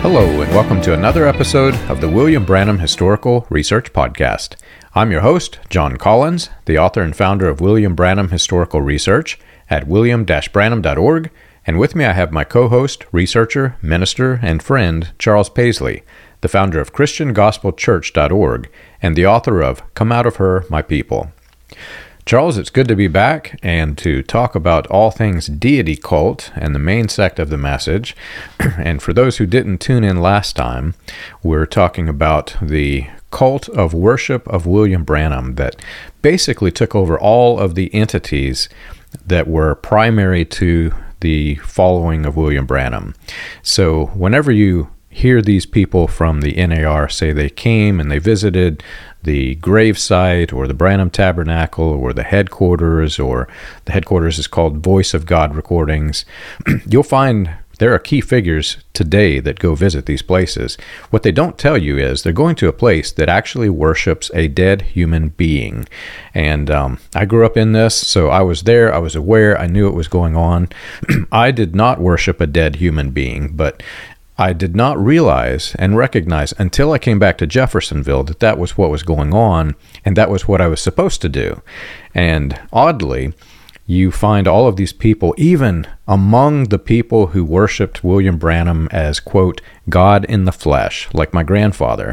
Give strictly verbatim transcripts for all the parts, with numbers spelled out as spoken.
Hello, and welcome to another episode of the William Branham Historical Research Podcast. I'm your host, John Collins, the author and founder of William Branham Historical Research at william dash branham dot org, and with me I have my co-host, researcher, minister, and friend, Charles Paisley, the founder of Christian Gospel Church dot org and the author of Come Out of Her, My People. Charles, it's good to be back and to talk about all things deity cult and the main sect of the message. And for those who didn't tune in last time, we're talking about the cult of worship of William Branham that basically took over all of the entities that were primary to the following of William Branham. So whenever you hear these people from the N A R say they came and they visited the gravesite or the Branham Tabernacle or the headquarters, or the headquarters is called Voice of God Recordings, you'll find there are key figures today that go visit these places. What they don't tell you is they're going to a place that actually worships a dead human being. And um, I grew up in this, so I was there, I was aware, I knew it was going on. I did not worship a dead human being, but I did not realize and recognize until I came back to Jeffersonville that that was what was going on, and that was what I was supposed to do. And oddly, you find all of these people, even among the people who worshiped William Branham as, quote, God in the flesh, like my grandfather.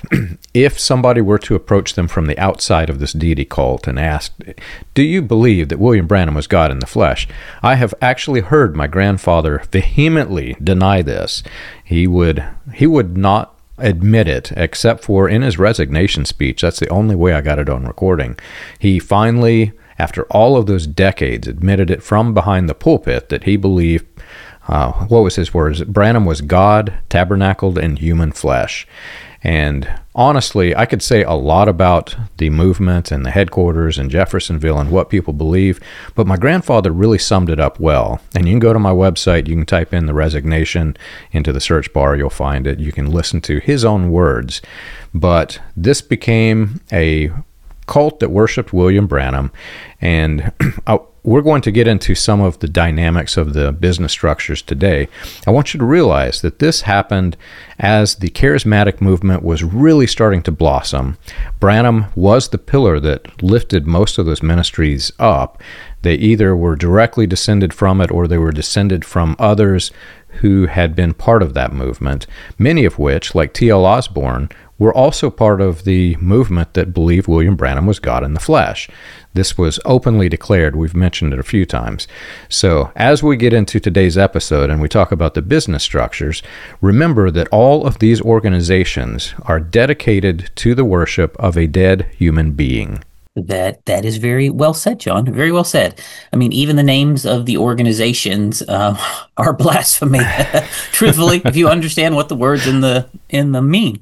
If somebody were to approach them from the outside of this deity cult and ask, do you believe that William Branham was God in the flesh? I have actually heard my grandfather vehemently deny this. He would, he would not admit it, except for in his resignation speech. That's the only way I got it on recording. He finally, after all of those decades, admitted it from behind the pulpit that he believed, uh, what was his words? Branham was God tabernacled in human flesh. And honestly, I could say a lot about the movement and the headquarters in Jeffersonville and what people believe, but my grandfather really summed it up well. And you can go to my website, you can type in the resignation into the search bar, you'll find it. You can listen to his own words. But this became a cult that worshiped William Branham, and we're going to get into some of the dynamics of the business structures today. I want you to realize that this happened as the charismatic movement was really starting to blossom. Branham was the pillar that lifted most of those ministries up. They either were directly descended from it or they were descended from others who had been part of that movement, many of which, like T L Osborne, were also part of the movement that believed William Branham was God in the flesh. This was openly declared. We've mentioned it a few times. So as we get into today's episode and we talk about the business structures, remember that all of these organizations are dedicated to the worship of a dead human being. That that is very well said, John. Very well said. I mean, even the names of the organizations uh, are blasphemy. Truthfully, if you understand what the words in the in them mean.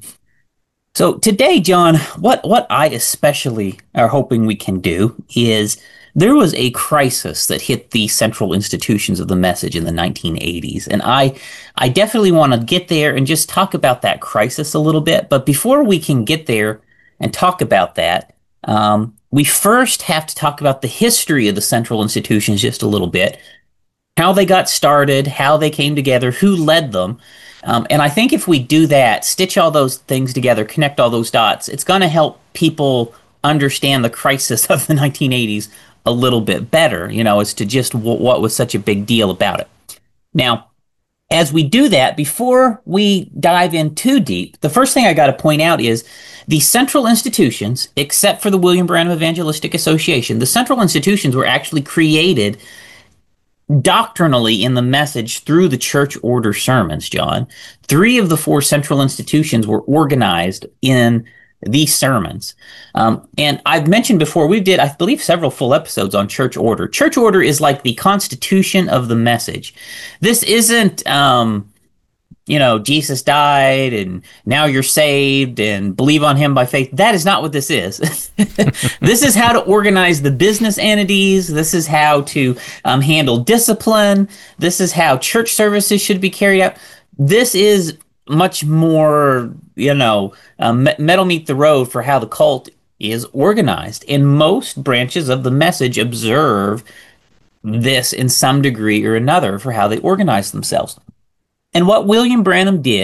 So today, John, what what I especially are hoping we can do is there was a crisis that hit the central institutions of the message in the nineteen eighties, and I I definitely want to get there and just talk about that crisis a little bit. But before we can get there and talk about that, um, we first have to talk about the history of the central institutions just a little bit, how they got started, how they came together, who led them. Um, and I think if we do that, stitch all those things together, connect all those dots, it's going to help people understand the crisis of the nineteen eighties a little bit better, you know, as to just w- what was such a big deal about it. Now, as we do that, before we dive in too deep, the first thing I got to point out is the central institutions, except for the William Branham Evangelistic Association, the central institutions were actually created doctrinally in the message through the church order sermons, John. Three of the four central institutions were organized in these sermons. Um, and I've mentioned before, we did, I believe, several full episodes on church order. Church order is like the constitution of the message. This isn't, um, you know, Jesus died and now you're saved and believe on him by faith. That is not what this is. This is how to organize the business entities. This is how to um, handle discipline. This is how church services should be carried out. This is much more, you know, um, metal meet the road for how the cult is organized. And most branches of the message observe this in some degree or another for how they organize themselves. And what William Branham did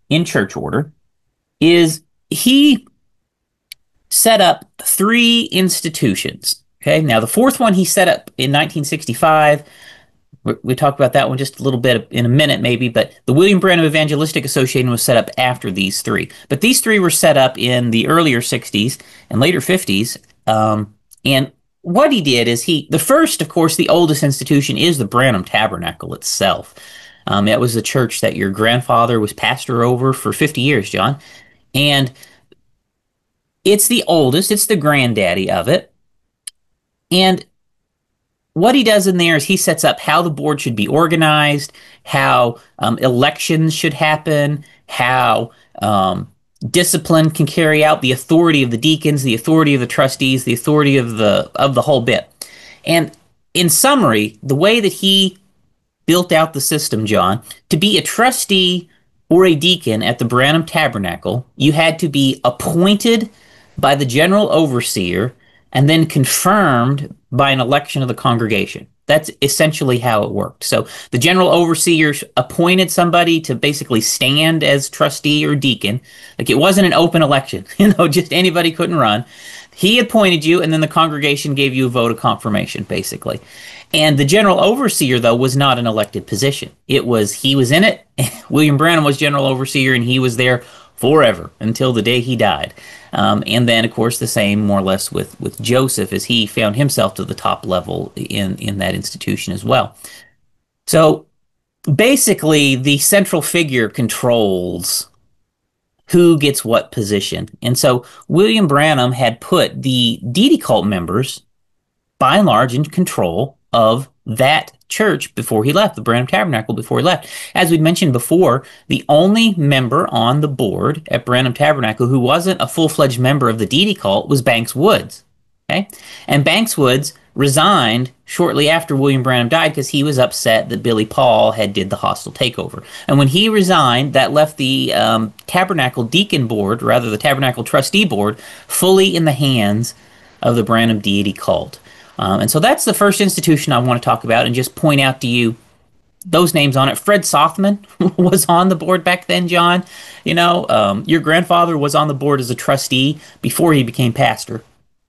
in church order is he set up three institutions. Okay, now the fourth one he set up in nineteen sixty-five. We, we talked about that one just a little bit in a minute, maybe, but the William Branham Evangelistic Association was set up after these three. But these three were set up in the earlier sixties and later fifties. Um, and what he did is he, the first, of course, the oldest institution is the Branham Tabernacle itself. Um, it was the church that your grandfather was pastor over for fifty years, John. And it's the oldest, it's the granddaddy of it. And what he does in there is he sets up how the board should be organized, how um, elections should happen, how um, discipline can carry out, the authority of the deacons, the authority of the trustees, the authority of the of the whole bit. And in summary, the way that he built out the system, John, to be a trustee or a deacon at the Branham Tabernacle, you had to be appointed by the general overseer and then confirmed by an election of the congregation. That's essentially how it worked. So the general overseer appointed somebody to basically stand as trustee or deacon. Like, it wasn't an open election, you know, just anybody couldn't run. He appointed you, and then the congregation gave you a vote of confirmation, basically. And the general overseer, though, was not an elected position. It was, he was in it. William Branham was general overseer, and he was there forever until the day he died. Um, and then, of course, the same more or less with, with Joseph, as he found himself to the top level in, in that institution as well. So basically, the central figure controls who gets what position. And so William Branham had put the Deity cult members, by and large, in control of that church before he left, the Branham Tabernacle before he left. As we mentioned before, the only member on the board at Branham Tabernacle who wasn't a full-fledged member of the Deity cult was Banks Woods. Okay? And Banks Woods resigned shortly after William Branham died because he was upset that Billy Paul had did the hostile takeover. And when he resigned, that left the um, Tabernacle Deacon Board, rather the Tabernacle Trustee Board, fully in the hands of the Branham Deity cult. Um, and so that's the first institution I want to talk about and just point out to you those names on it. Fred Sothmann was on the board back then, John. You know, um, your grandfather was on the board as a trustee before he became pastor.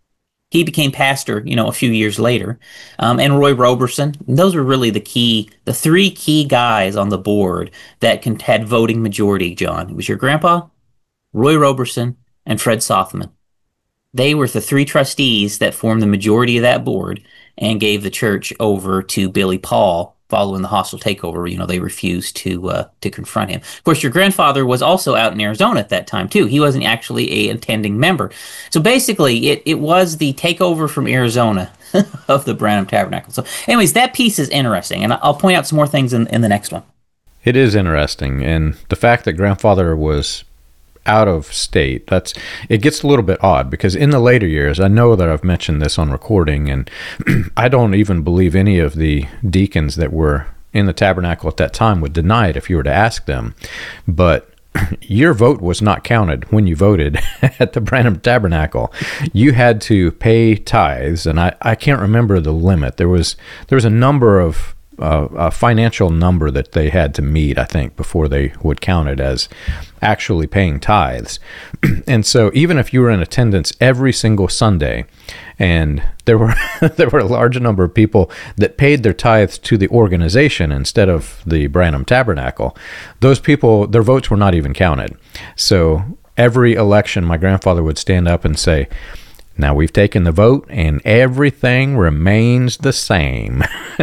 He became pastor, you know, a few years later. Um, and Roy Roberson. Those were really the key, the three key guys on the board that can, had voting majority, John. It was your grandpa, Roy Roberson, and Fred Sothmann. They were the three trustees that formed the majority of that board and gave the church over to Billy Paul following the hostile takeover. You know, they refused to uh, to confront him. Of course, your grandfather was also out in Arizona at that time, too. He wasn't actually a attending member. So basically, it, it was the takeover from Arizona of the Branham Tabernacle. So anyways, that piece is interesting, and I'll point out some more things in, in the next one. It is interesting, and the fact that grandfather was out of state, that's it gets a little bit odd, because in the later years, I know that I've mentioned this on recording, and I don't even believe any of the deacons that were in the tabernacle at that time would deny it if you were to ask them. But your vote was not counted when you voted at the Branham Tabernacle. You had to pay tithes, and I, I can't remember the limit. There was there was a number of Uh, a financial number that they had to meet, I think, before they would count it as actually paying tithes. And so even if you were in attendance every single Sunday, and there were there were a large number of people that paid their tithes to the organization instead of the Branham Tabernacle, those people, their votes were not even counted. So every election, my grandfather would stand up and say, "Now we've taken the vote and everything remains the same."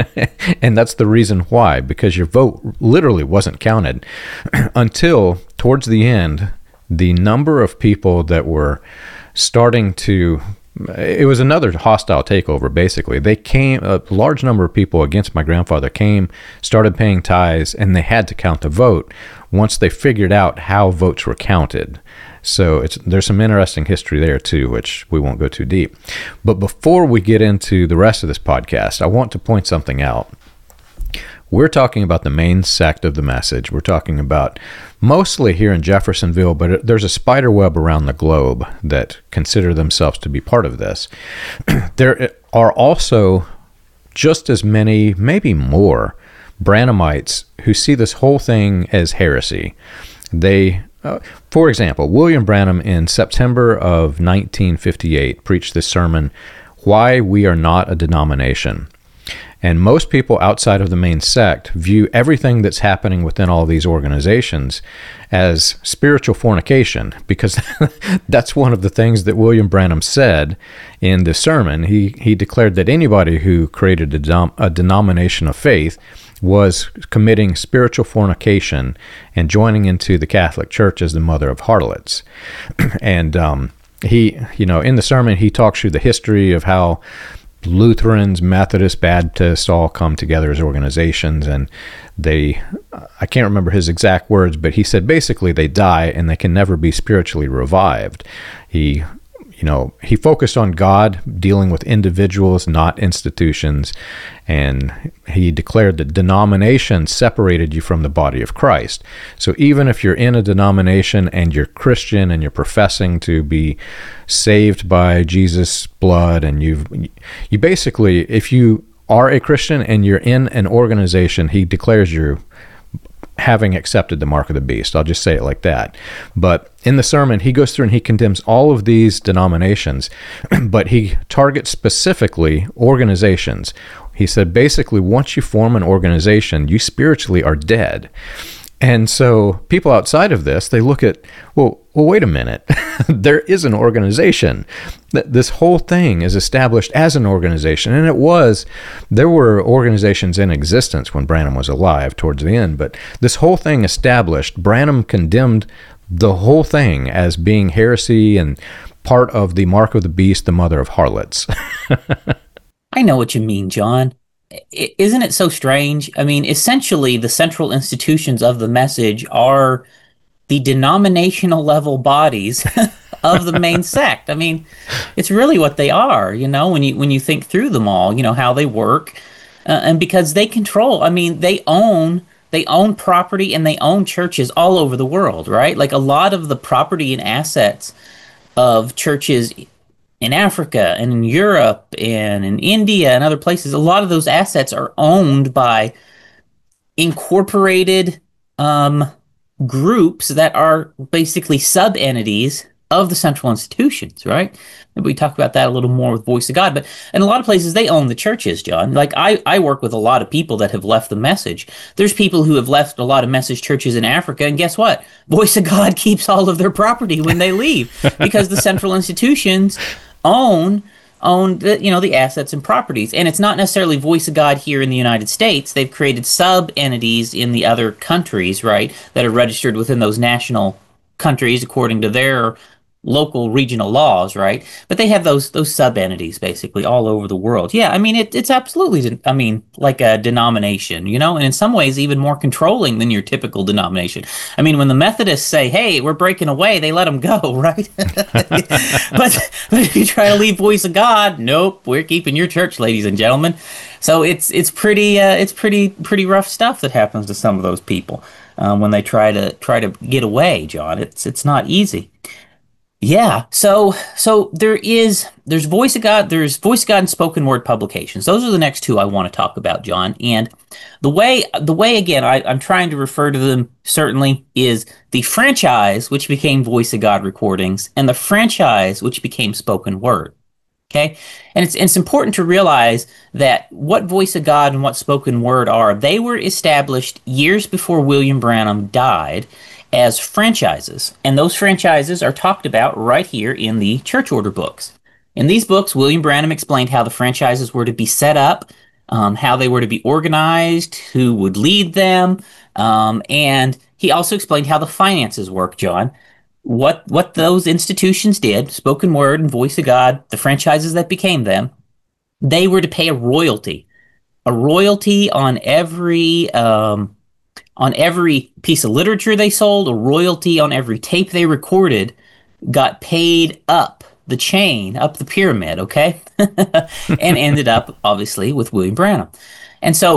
And that's the reason why, because your vote literally wasn't counted until towards the end. The number of people that were starting to, it was another hostile takeover, basically. They came, a large number of people against my grandfather came, started paying tithes, and they had to count the vote once they figured out how votes were counted. So it's there's some interesting history there too, which we won't go too deep. But before we get into the rest of this podcast, I want to point something out. We're talking about the main sect of the message. We're talking about mostly here in Jeffersonville, but there's a spider web around the globe that consider themselves to be part of this. There are also just as many, maybe more, Branhamites who see this whole thing as heresy. They, uh, for example, William Branham in September of nineteen fifty-eight preached this sermon, "Why We Are Not a Denomination." And most people outside of the main sect view everything that's happening within all these organizations as spiritual fornication, because that's one of the things that William Branham said in the sermon. He he declared that anybody who created a, dom- a denomination of faith was committing spiritual fornication and joining into the Catholic Church as the mother of harlots. And um, he, you know, in the sermon, he talks through the history of how Lutherans, Methodists, Baptists all come together as organizations, and they, I can't remember his exact words, but he said basically they die and they can never be spiritually revived. He, you know, he focused on God dealing with individuals, not institutions, and he declared that denomination separated you from the body of Christ. So even if you're in a denomination and you're Christian and you're professing to be saved by Jesus' blood, and you've, you basically, if you are a Christian and you're in an organization, he declares you having accepted the mark of the beast. I'll just say it like that. But in the sermon, he goes through and he condemns all of these denominations, but he targets specifically organizations. He said, basically, once you form an organization, you spiritually are dead. And so people outside of this, they look at, well, well, wait a minute. There is an organization. This whole thing is established as an organization. And it was, there were organizations in existence when Branham was alive towards the end, but this whole thing established, Branham condemned the whole thing as being heresy and part of the mark of the beast, the mother of harlots. I know what you mean, John. I- Isn't it so strange? I mean, essentially, the central institutions of the message are the denominational level bodies of the main sect. I mean, it's really what they are, you know, when you when you think through them all, you know, how they work, uh, and because they control. I mean, they own they own property and they own churches all over the world, right? Like a lot of the property and assets of churches in Africa and in Europe and in India and other places, a lot of those assets are owned by incorporated um, groups that are basically sub-entities of the central institutions, right? Maybe we talk about that a little more with Voice of God, but in a lot of places they own the churches, John. Like I, I work with a lot of people that have left the message. There's people who have left a lot of message churches in Africa, and guess what? Voice of God keeps all of their property when they leave because the central institutions own own the, you know, the assets and properties. And it's not necessarily Voice of God here in the United States. They've created sub-entities in the other countries, right, that are registered within those national countries according to their local regional laws, right? But they have those those sub-entities basically all over the world. Yeah, I mean, it, it's absolutely, I mean, like a denomination, you know, and in some ways even more controlling than your typical denomination. I mean, when the Methodists say, hey, we're breaking away, they let them go, right? but, but if you try to leave Voice of God, nope, we're keeping your church, ladies and gentlemen. So it's it's pretty uh, it's pretty pretty rough stuff that happens to some of those people um, when they try to try to get away, John. It's it's not easy. Yeah, so so there is there's Voice of God, there's Voice of God and spoken word publications. Those are the next two I want to talk about, John. And the way the way again I, I'm trying to refer to them certainly is the franchise, which became Voice of God recordings, and the franchise, which became spoken word. Okay, and it's it's important to realize that what Voice of God and what spoken word are, they were established years before William Branham died as franchises. And those franchises are talked about right here in the church order books. In these books, William Branham explained how the franchises were to be set up, um, how they were to be organized, who would lead them, um, and he also explained how the finances work, John. What what those institutions did, spoken word and Voice of God, the franchises that became them, they were to pay a royalty, a royalty on every um, on every piece of literature they sold, a royalty on every tape they recorded, got paid up the chain, up the pyramid, okay? And ended up, obviously, with William Branham. And so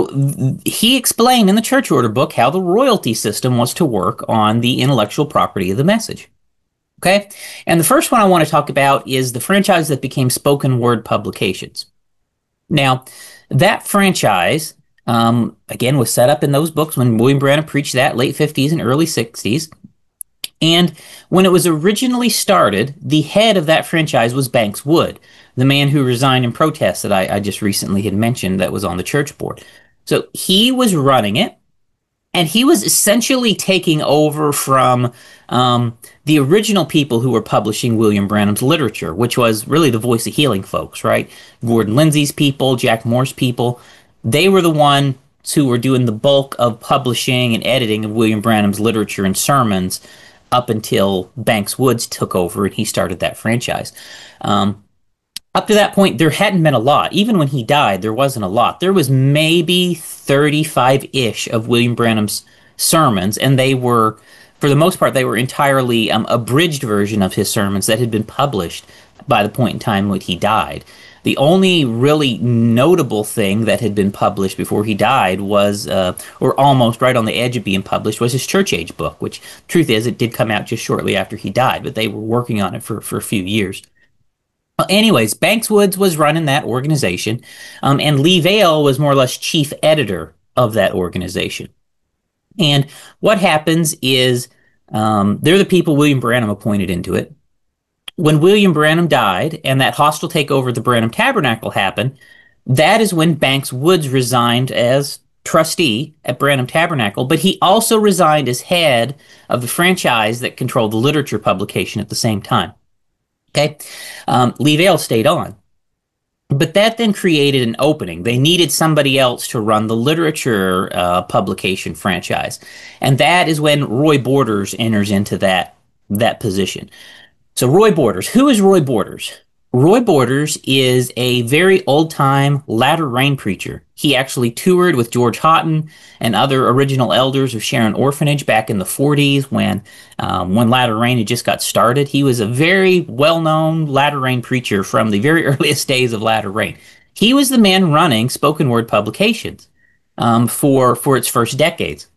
he explained in the church order book how the royalty system was to work on the intellectual property of the message. Okay? And the first one I want to talk about is the franchise that became spoken word publications. Now, that franchise Um, again, was set up in those books when William Branham preached that, late fifties and early sixties. And when it was originally started, the head of that franchise was Banks Wood, the man who resigned in protest that I, I just recently had mentioned that was on the church board. So he was running it, and he was essentially taking over from um, the original people who were publishing William Branham's literature, which was really the Voice of Healing folks, right? Gordon Lindsay's people, Jack Moore's people. They were the ones who were doing the bulk of publishing and editing of William Branham's literature and sermons up until Banks Woods took over and he started that franchise. Um, up to that point, there hadn't been a lot. Even when he died, there wasn't a lot. There was maybe thirty-five-ish of William Branham's sermons, and they were, for the most part, they were entirely um, abridged version of his sermons that had been published by the point in time when he died. The only really notable thing that had been published before he died was, uh, or almost right on the edge of being published, was his Church Age book, which, truth is, it did come out just shortly after he died, but they were working on it for, for a few years. Well, anyways, Banks Woods was running that organization, um, and Lee Vale was more or less chief editor of that organization. And what happens is, um, they're the people William Branham appointed into it. When William Branham died and that hostile takeover of the Branham Tabernacle happened, that is when Banks Woods resigned as trustee at Branham Tabernacle, but he also resigned as head of the franchise that controlled the literature publication at the same time. Okay, um, Lee Vale stayed on. But that then created an opening. They needed somebody else to run the literature uh, publication franchise. And that is when Roy Borders enters into that, that position. So Roy Borders, who is Roy Borders? Roy Borders is a very old-time latter rain preacher. He actually toured with George Houghton and other original elders of Sharon Orphanage back in the forties when um, when latter rain had just got started. He was a very well-known latter rain preacher from the very earliest days of latter rain. He was the man running spoken word publications um, for, for its first decades.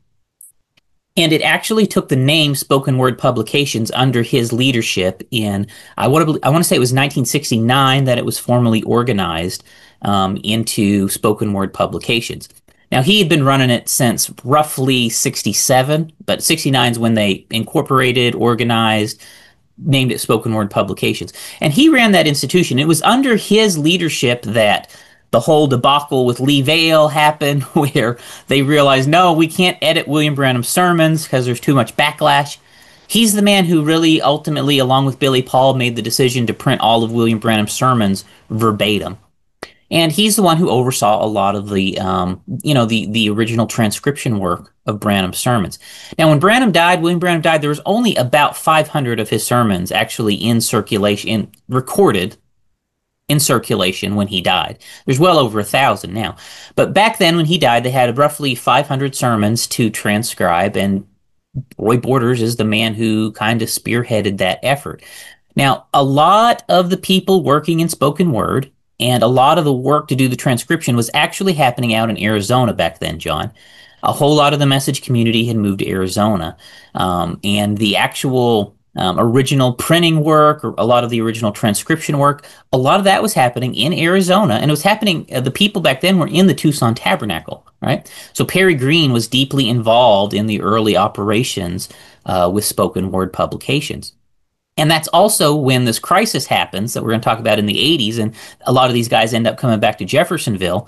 And it actually took the name Spoken Word Publications under his leadership in, I want to, I want to say it was nineteen sixty-nine that it was formally organized um, into Spoken Word Publications. Now, he had been running it since roughly sixty-seven, but sixty-nine is when they incorporated, organized, named it Spoken Word Publications. And he ran that institution. It was under his leadership that the whole debacle with Lee Vale happened, where they realized, no, we can't edit William Branham's sermons because there's too much backlash. He's the man who really ultimately, along with Billy Paul, made the decision to print all of William Branham's sermons verbatim. And he's the one who oversaw a lot of the, um, you know, the, the original transcription work of Branham's sermons. Now, when Branham died, William Branham died, there was only about five hundred of his sermons actually in circulation, in, recorded in circulation when he died. There's well over a thousand now. But back then when he died, they had roughly five hundred sermons to transcribe, and Roy Borders is the man who kind of spearheaded that effort. Now, a lot of the people working in spoken word and a lot of the work to do the transcription was actually happening out in Arizona back then, John. A whole lot of the message community had moved to Arizona, um, and the actual Um, original printing work, or a lot of the original transcription work, a lot of that was happening in Arizona, and it was happening, uh, the people back then were in the Tucson Tabernacle, right? So Perry Green was deeply involved in the early operations uh, with spoken word publications. And that's also when this crisis happens that we're going to talk about in the eighties, and a lot of these guys end up coming back to Jeffersonville.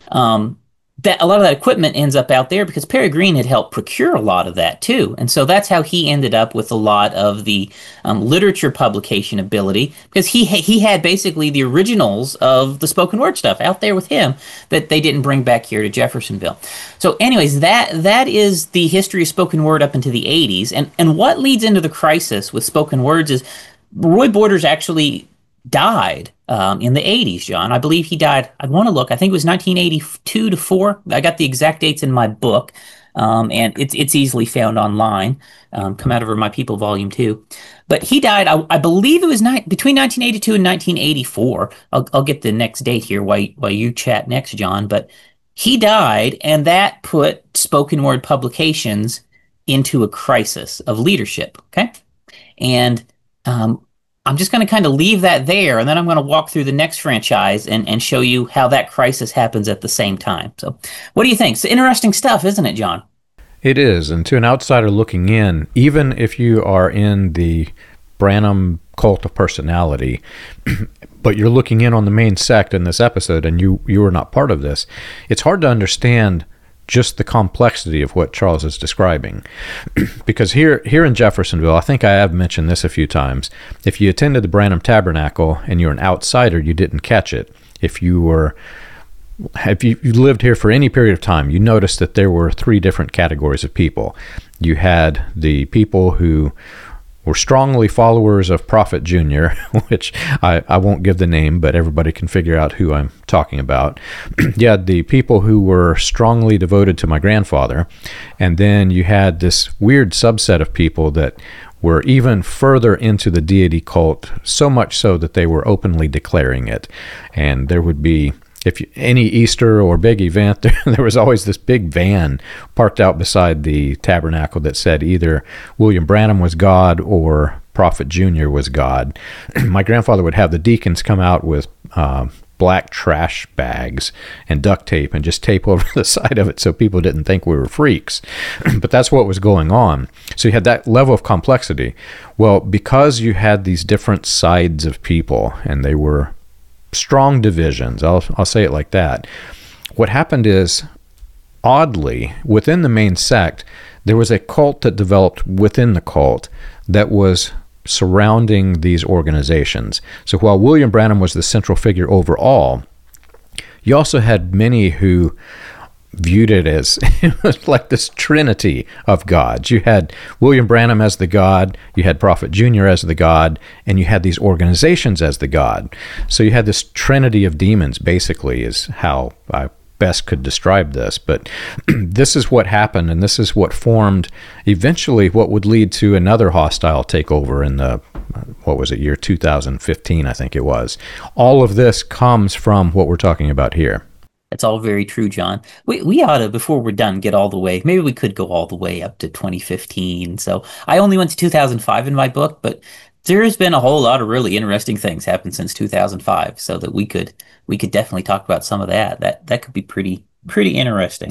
Um, that a lot of that equipment ends up out there because Perry Green had helped procure a lot of that too. And so that's how he ended up with a lot of the um, literature publication ability, because he he had basically the originals of the spoken word stuff out there with him that they didn't bring back here to Jeffersonville. So anyways, that that is the history of spoken word up into the eighties. And, and what leads into the crisis with spoken words is Roy Borders actually died um, in the eighties, John. I believe he died, I want to look, I think it was nineteen eighty-two to four. I got the exact dates in my book, um, and it's it's easily found online. Um, come out over My People Volume two. But he died, I, I believe it was ni- between nineteen eighty-two and nineteen eighty-four. I'll, I'll get the next date here while, while you chat next, John. But he died, and that put spoken word publications into a crisis of leadership, okay? And um, I'm just going to kind of leave that there, and then I'm going to walk through the next franchise and, and show you how that crisis happens at the same time. So what do you think? It's interesting stuff, isn't it, John? It is, and to an outsider looking in, even if you are in the Branham cult of personality, but you're looking in on the main sect in this episode and you you are not part of this, it's hard to understand just the complexity of what Charles is describing. Because here here in Jeffersonville, I think I have mentioned this a few times, if you attended the Branham Tabernacle and you're an outsider, you didn't catch it. If you were If you, you lived here for any period of time, you noticed that there were three different categories of people. You had the people who were strongly followers of Prophet Junior, which I, I won't give the name, but everybody can figure out who I'm talking about. You had the people who were strongly devoted to my grandfather, and then you had this weird subset of people that were even further into the deity cult, so much so that they were openly declaring it. And there would be, if you, any Easter or big event, there, there was always this big van parked out beside the tabernacle that said either William Branham was God or Prophet Junior was God. My grandfather would have the deacons come out with uh, black trash bags and duct tape and just tape over the side of it so people didn't think we were freaks. But that's what was going on. So you had that level of complexity. Well, because you had these different sides of people, and they were strong divisions, I'll, I'll say it like that. What happened is, oddly, within the main sect, there was a cult that developed within the cult that was surrounding these organizations. So while William Branham was the central figure overall, you also had many who viewed it as it was like this trinity of gods. You had William Branham as the god, you had Prophet Junior as the god, and you had these organizations as the god. So you had this trinity of demons, basically, is how I best could describe this. But this is what happened, and this is what formed eventually what would lead to another hostile takeover in the, what was it, year two thousand fifteen, I think it was. All of this comes from what we're talking about here. That's all very true, John. We we ought to, before we're done, get all the way. Maybe we could go all the way up to twenty fifteen. So I only went to two thousand five in my book, but there's been a whole lot of really interesting things happen since two thousand five. So that we could we could definitely talk about some of that. That that could be pretty pretty interesting.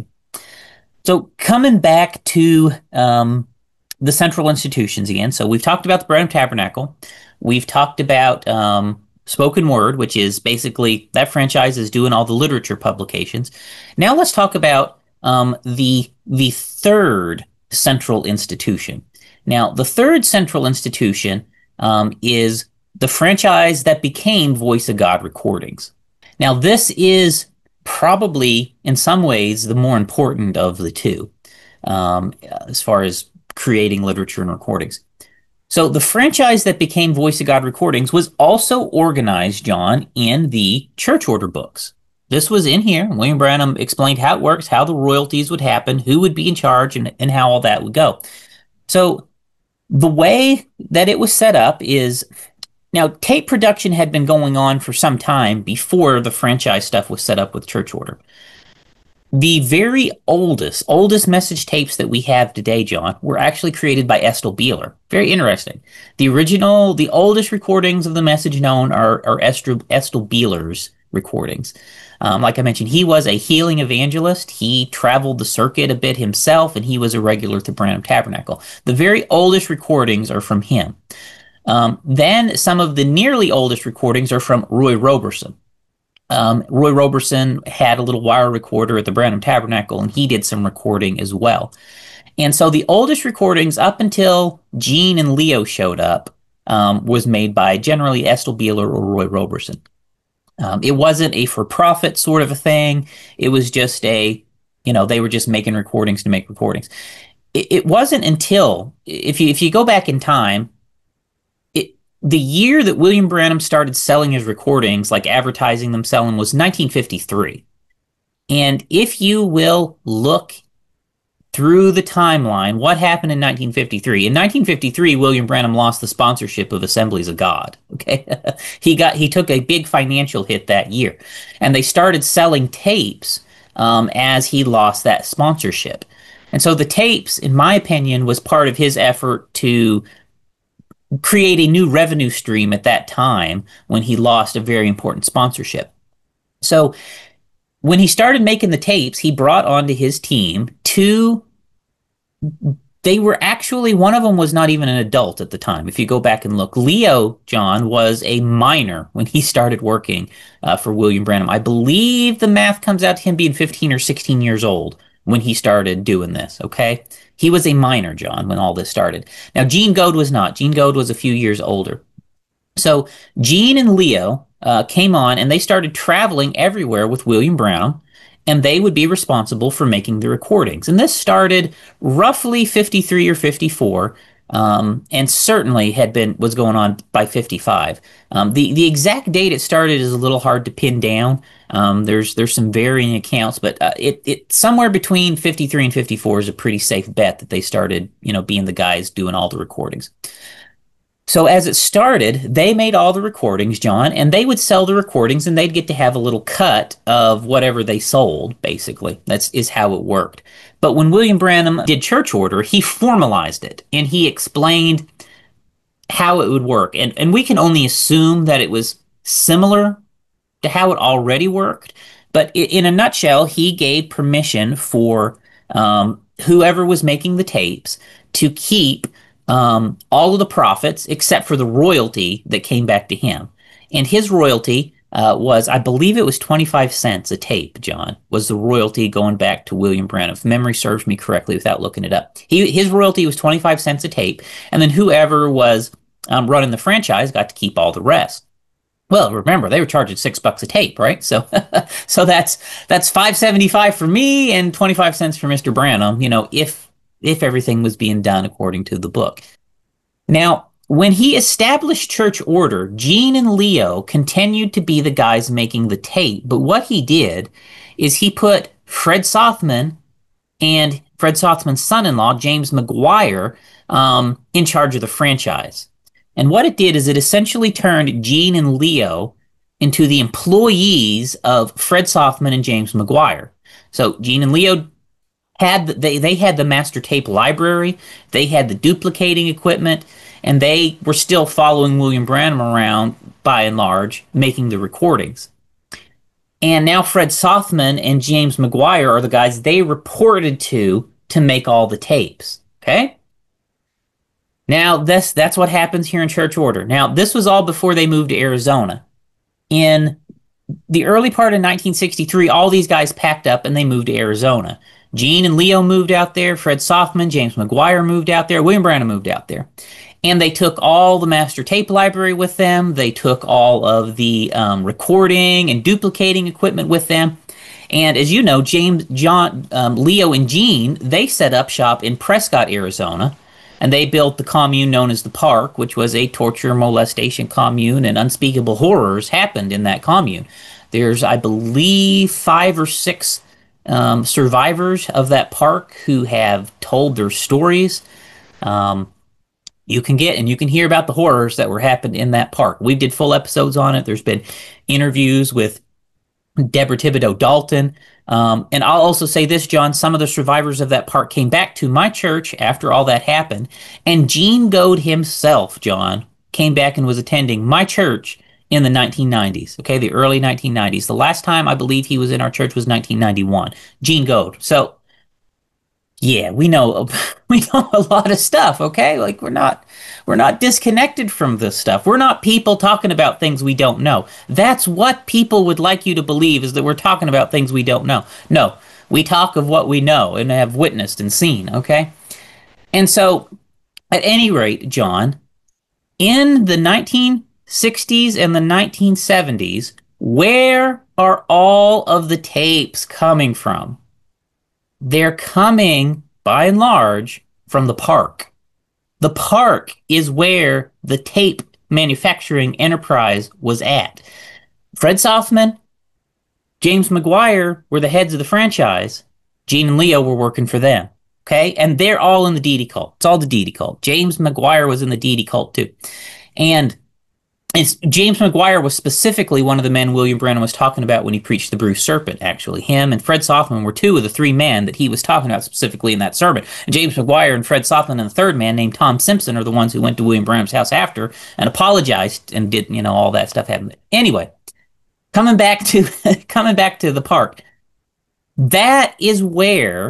So coming back to um, the central institutions again. So we've talked about the Branham Tabernacle. We've talked about um, Spoken Word, which is basically that franchise is doing all the literature publications. Now let's talk about um, the the third central institution. Now, the third central institution um, is the franchise that became Voice of God Recordings. Now, this is probably, in some ways, the more important of the two um, as far as creating literature and recordings. So the franchise that became Voice of God Recordings was also organized, John, in the church order books. This was in here. William Branham explained how it works, how the royalties would happen, who would be in charge, and, and how all that would go. So the way that it was set up is, now tape production had been going on for some time before the franchise stuff was set up with church order. The very oldest, oldest message tapes that we have today, John, were actually created by Estill Beeler. Very interesting. The original, the oldest recordings of the message known are, are Estill, Estill Beeler's recordings. Um, like I mentioned, he was a healing evangelist. He traveled the circuit a bit himself, and he was a regular at the Branham Tabernacle. The very oldest recordings are from him. Um, then some of the nearly oldest recordings are from Roy Roberson. Um, Roy Roberson had a little wire recorder at the Branham Tabernacle, and he did some recording as well. And so the oldest recordings up until Gene and Leo showed up um, was made by generally Estill Beeler or Roy Roberson. Um, it wasn't a for-profit sort of a thing. It was just a, you know, they were just making recordings to make recordings. It, it wasn't until, if you if you go back in time, the year that William Branham started selling his recordings, like advertising them, selling, was nineteen fifty-three. And if you will look through the timeline, what happened in nineteen fifty-three? In nineteen fifty-three, William Branham lost the sponsorship of Assemblies of God. Okay, he got he took a big financial hit that year, and they started selling tapes um, as he lost that sponsorship. And so the tapes, in my opinion, was part of his effort to create a new revenue stream at that time when he lost a very important sponsorship. So when he started making the tapes, he brought onto his team two They were actually, one of them was not even an adult at the time. If you go back and look, Leo John was a minor when he started working uh, for William Branham. I believe the math comes out to him being fifteen or sixteen years old when he started doing this, okay? He was a minor, John, when all this started. Now, Jean Goad was not. Jean Goad was a few years older. So Jean and Leo uh, came on, and they started traveling everywhere with William Branham, and they would be responsible for making the recordings. And this started roughly fifty-three or fifty-four, um, and certainly had been was going on by fifty-five. Um, the the exact date it started is a little hard to pin down. Um, there's there's some varying accounts, but uh, it it somewhere between fifty-three and fifty-four is a pretty safe bet that they started, you know, being the guys doing all the recordings. So as it started, they made all the recordings, John, and they would sell the recordings, and they'd get to have a little cut of whatever they sold, basically. That's is how it worked. But when William Branham did church order, he formalized it, and he explained how it would work. And, and we can only assume that it was similar to how it already worked. But in a nutshell, he gave permission for um, whoever was making the tapes to keep Um, all of the profits except for the royalty that came back to him. And his royalty uh, was, I believe it was twenty-five cents a tape, John, was the royalty going back to William Branham, if memory serves me correctly without looking it up. He, his royalty was twenty-five cents a tape, and then whoever was um, running the franchise got to keep all the rest. Well, remember, they were charging six bucks a tape, right? So so that's that's five seventy-five for me and twenty-five cents for Mister Branham, you know, if if everything was being done according to the book. Now, when he established church order, Jean and Leo continued to be the guys making the tape. But what he did is he put Fred Sothmann and Fred Sothmann's son-in-law, James McGuire, um, in charge of the franchise. And what it did is it essentially turned Jean and Leo into the employees of Fred Sothmann and James McGuire. So Jean and Leo had they they had the master tape library, they had the duplicating equipment, and they were still following William Branham around by and large, making the recordings. And now Fred Sothmann and James McGuire are the guys they reported to to make all the tapes. Okay? Now this that's what happens here in church order. Now this was all before they moved to Arizona. In the early part of nineteen sixty-three, all these guys packed up and they moved to Arizona. Jean and Leo moved out there. Fred Sothmann, James McGuire moved out there. William Branham moved out there. And they took all the master tape library with them. They took all of the um, recording and duplicating equipment with them. And as you know, James, John, um, Leo, and Jean, they set up shop in Prescott, Arizona. And they built the commune known as the Park, which was a torture, molestation commune, and unspeakable horrors happened in that commune. There's, I believe, five or six Um, survivors of that park who have told their stories. Um, you can get and you can hear about the horrors that were happened in that park. We did full episodes on it. There's been interviews with Deborah Thibodeau Dalton. Um, and I'll also say this, John, some of the survivors of that park came back to my church after all that happened. And Jean Goad himself, John, came back and was attending my church in the nineteen nineties, okay, the early nineteen nineties. The last time I believe he was in our church was nineteen ninety-one. Jean Goad. So, yeah, we know we know a lot of stuff, okay? Like we're not we're not disconnected from this stuff. We're not people talking about things we don't know. That's what people would like you to believe, is that we're talking about things we don't know. No, we talk of what we know and have witnessed and seen, okay? And so, at any rate, John, in the nineteen sixties and the nineteen seventies, where are all of the tapes coming from? They're coming, by and large, from the Park. The Park is where the tape manufacturing enterprise was at. Fred Sothmann, James McGuire were the heads of the franchise. Jean and Leo were working for them. Okay? And they're all in the Deity cult. It's all the Deity cult. James McGuire was in the Deity cult too. And It's, James McGuire was specifically one of the men William Branham was talking about when he preached the Bruised Serpent, actually. Him and Fred Sothmann were two of the three men that he was talking about specifically in that sermon. And James McGuire and Fred Sothmann and the third man named Tom Simpson are the ones who went to William Branham's house after and apologized and did, you know, all that stuff happened. Anyway, coming back to coming back to the Park. That is where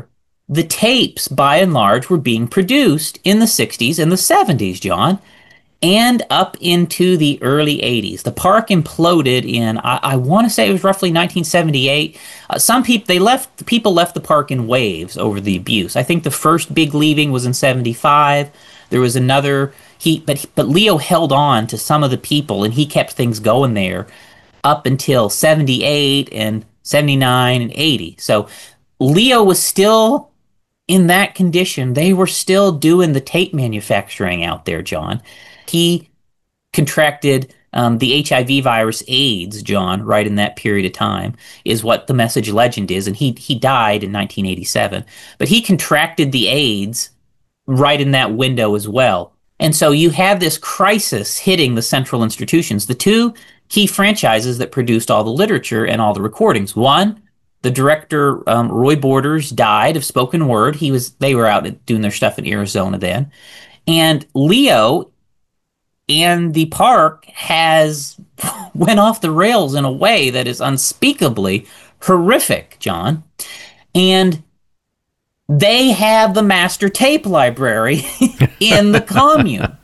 the tapes, by and large, were being produced in the sixties and the seventies, John, and up into the early eighties. The park imploded in, I, I want to say it was roughly nineteen seventy-eight. Uh, some people, they left, people left the park in waves over the abuse. I think the first big leaving was in seventy-five. There was another, he, but, but Leo held on to some of the people, and he kept things going there up until seventy-eight and seventy-nine and eighty. So Leo was still in that condition. They were still doing the tape manufacturing out there, John. He contracted um, the H I V virus AIDS, John, right in that period of time, is what the message legend is. And he he died in nineteen eighty-seven. But he contracted the AIDS right in that window as well. And so you have this crisis hitting the central institutions, the two key franchises that produced all the literature and all the recordings. One, the director, um, Roy Borders, died of spoken word. He was they were out doing their stuff in Arizona then. And Leo and the park has went off the rails in a way that is unspeakably horrific, John. And they have the master tape library in the commune.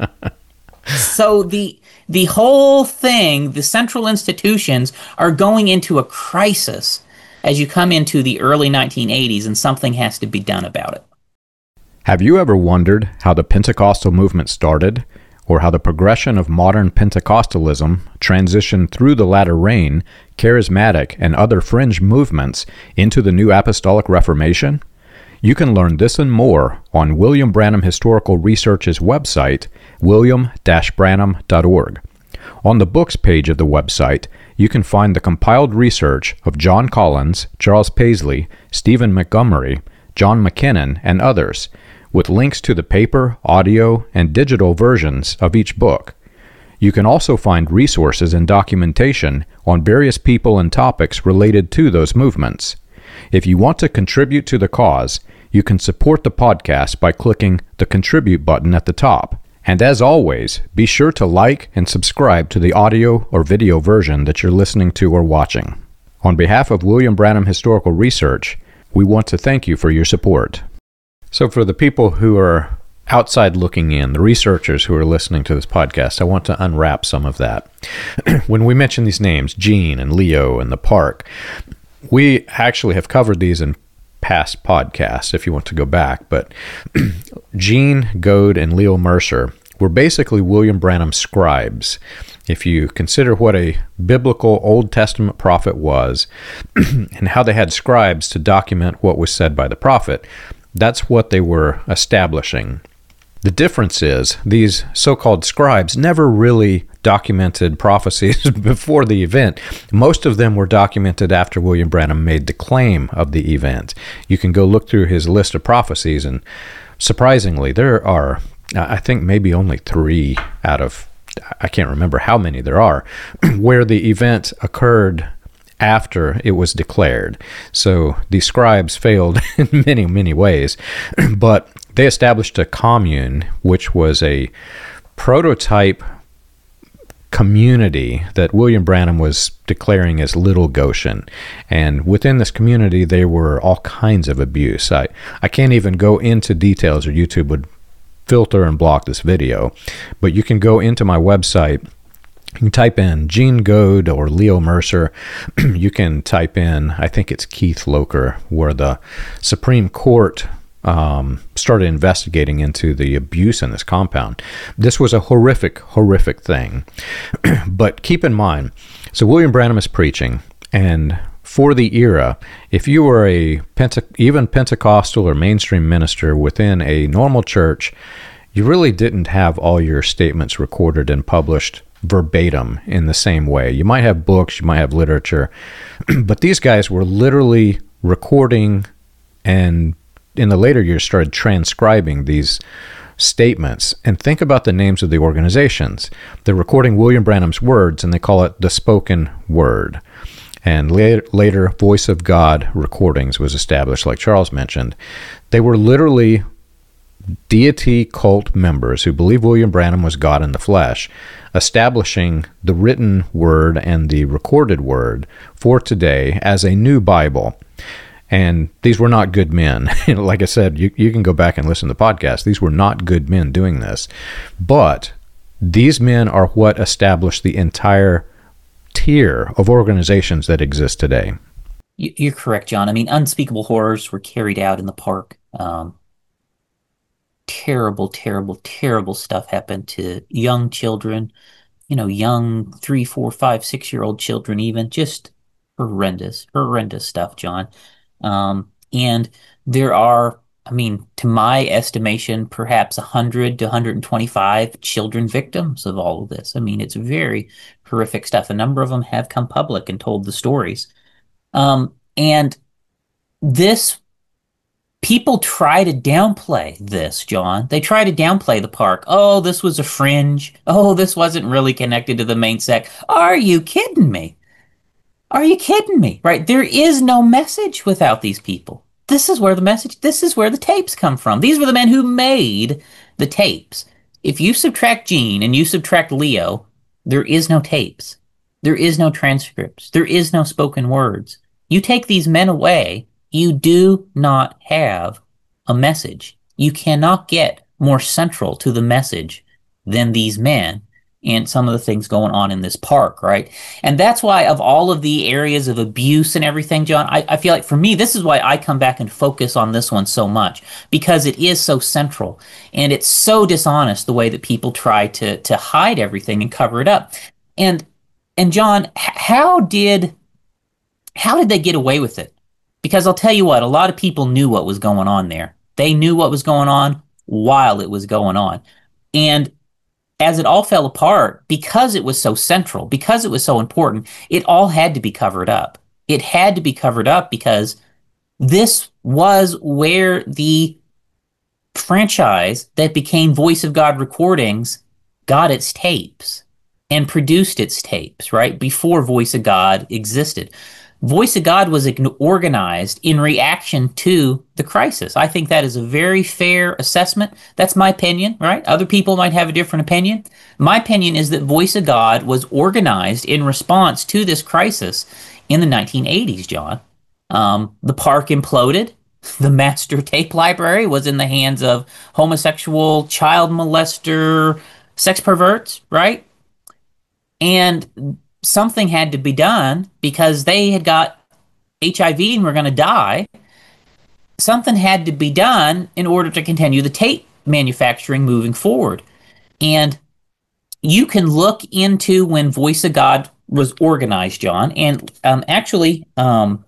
So the the whole thing, the central institutions are going into a crisis as you come into the early nineteen eighties, and something has to be done about it. Have you ever wondered how the Pentecostal movement started, or how the progression of modern Pentecostalism transitioned through the latter rain, charismatic, and other fringe movements into the New Apostolic Reformation? You can learn this and more on William Branham Historical Research's website, william dash branham dot org. On the books page of the website, you can find the compiled research of John Collins, Charles Paisley, Stephen Montgomery, John McKinnon, and others, with links to the paper, audio, and digital versions of each book. You can also find resources and documentation on various people and topics related to those movements. If you want to contribute to the cause, you can support the podcast by clicking the Contribute button at the top. And as always, be sure to like and subscribe to the audio or video version that you're listening to or watching. On behalf of William Branham Historical Research, we want to thank you for your support. So for the people who are outside looking in, the researchers who are listening to this podcast, I want to unwrap some of that. When we mention these names, Gene and Leo and the park, we actually have covered these in past podcasts if you want to go back, but Gene Goad and Leo Mercer were basically William Branham's scribes. If you consider what a biblical Old Testament prophet was and how they had scribes to document what was said by the prophet, that's what they were establishing. The difference is these so-called scribes never really documented prophecies before the event. Most of them were documented after William Branham made the claim of the event. You can go look through his list of prophecies, and surprisingly, there are, I think, maybe only three out of, I can't remember how many there are, where the event occurred after it was declared. So the scribes failed in many, many ways, but they established a commune, which was a prototype community that William Branham was declaring as Little Goshen. And within this community, there were all kinds of abuse. I, I can't even go into details, or YouTube would filter and block this video, but you can go into my website. You can type in Gene Goad or Leo Mercer. You can type in, I think it's Keith Loker, where the Supreme Court um, started investigating into the abuse in this compound. This was a horrific, horrific thing. But keep in mind, so William Branham is preaching, and for the era, if you were a Pente- even Pentecostal or mainstream minister within a normal church, you really didn't have all your statements recorded and published verbatim in the same way. You might have books, you might have literature, but these guys were literally recording, and in the later years started transcribing these statements. And think about the names of the organizations. They're recording William Branham's words, and they call it the spoken word. And later, later Voice of God Recordings was established, like Charles mentioned. They were literally deity cult members who believed William Branham was God in the flesh, establishing the written word and the recorded word for today as a new Bible. And these were not good men. Like I said, you, you can go back and listen to the podcast. These were not good men doing this. But these men are what established the entire tier of organizations that exist today. You're correct, John. I mean, unspeakable horrors were carried out in the park. Um, terrible, terrible, terrible stuff happened to young children, you know, young three, four, five, six-year-old children even. Just horrendous, horrendous stuff, John. Um, and there are, I mean, to my estimation, perhaps one hundred to one hundred twenty-five children victims of all of this. I mean, it's very horrific stuff. A number of them have come public and told the stories. Um, and this, people try to downplay this, John. They try to downplay the park. Oh, this was a fringe. Oh, this wasn't really connected to the main sect. Are you kidding me? Are you kidding me? Right? There is no message without these people. This is where the message, this is where the tapes come from. These were the men who made the tapes. If you subtract Gene and you subtract Leo, there is no tapes. There is no transcripts. There is no spoken words. You take these men away, you do not have a message. You cannot get more central to the message than these men and some of the things going on in this park, right? And that's why of all of the areas of abuse and everything, John, I, I feel like for me, this is why I come back and focus on this one so much, because it is so central and it's so dishonest the way that people try to to hide everything and cover it up. And and John, how did how did they get away with it? Because I'll tell you what, a lot of people knew what was going on there. They knew what was going on while it was going on. And as it all fell apart, because it was so central, because it was so important, it all had to be covered up. It had to be covered up because this was where the franchise that became Voice of God Recordings got its tapes and produced its tapes, right? Before Voice of God existed. Voice of God was organized in reaction to the crisis. I think that is a very fair assessment. That's my opinion, right? Other people might have a different opinion. My opinion is that Voice of God was organized in response to this crisis in the nineteen eighties, John. Um, the park imploded. The master tape library was in the hands of homosexual, child molester, sex perverts, right? And something had to be done because they had got H I V and were going to die. Something had to be done in order to continue the tape manufacturing moving forward. And you can look into when Voice of God was organized, John. And um, actually, um,